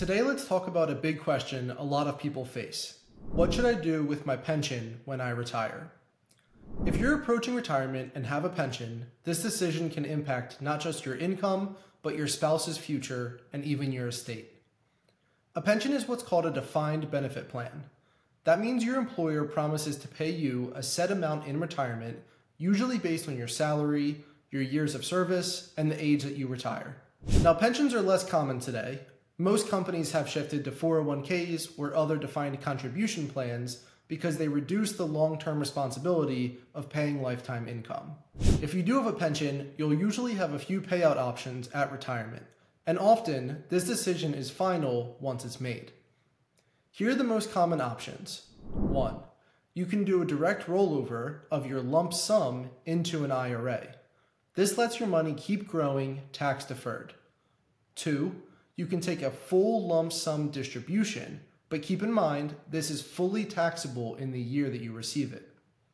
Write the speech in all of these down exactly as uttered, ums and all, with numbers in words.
Today let's talk about a big question a lot of people face. What should I do with my pension when I retire? If you're approaching retirement and have a pension, this decision can impact not just your income, but your spouse's future and even your estate. A pension is what's called a defined benefit plan. That means your employer promises to pay you a set amount in retirement, usually based on your salary, your years of service, and the age that you retire. Now, pensions are less common today. Most companies have shifted to four oh one k's or other defined contribution plans because they reduce the long-term responsibility of paying lifetime income. If you do have a pension, you'll usually have a few payout options at retirement, and often this decision is final once it's made. Here are the most common options. One, you can do a direct rollover of your lump sum into an I R A. This lets your money keep growing tax deferred. Two, you can take a full lump sum distribution, but keep in mind this is fully taxable in the year that you receive it.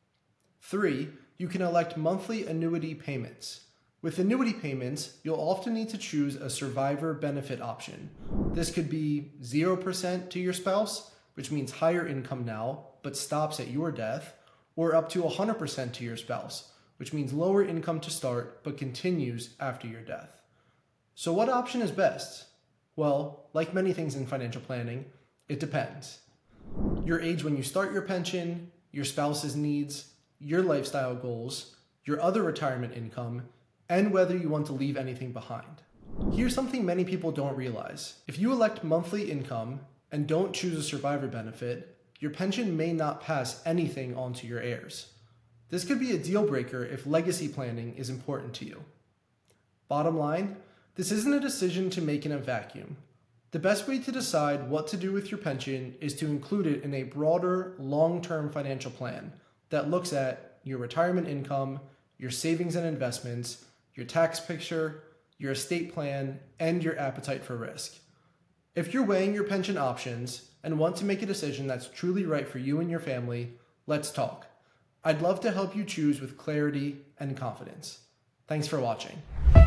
Three, you can elect monthly annuity payments. With annuity payments, you'll often need to choose a survivor benefit option. This could be zero percent to your spouse, which means higher income now, but stops at your death, or up to one hundred percent to your spouse, which means lower income to start, but continues after your death. So what option is best? Well, like many things in financial planning, it depends. Your age when you start your pension, your spouse's needs, your lifestyle goals, your other retirement income, and whether you want to leave anything behind. Here's something many people don't realize. If you elect monthly income and don't choose a survivor benefit, your pension may not pass anything on to your heirs. This could be a deal breaker if legacy planning is important to you. Bottom line, this isn't a decision to make in a vacuum. The best way to decide what to do with your pension is to include it in a broader, long-term financial plan that looks at your retirement income, your savings and investments, your tax picture, your estate plan, and your appetite for risk. If you're weighing your pension options and want to make a decision that's truly right for you and your family, let's talk. I'd love to help you choose with clarity and confidence. Thanks for watching.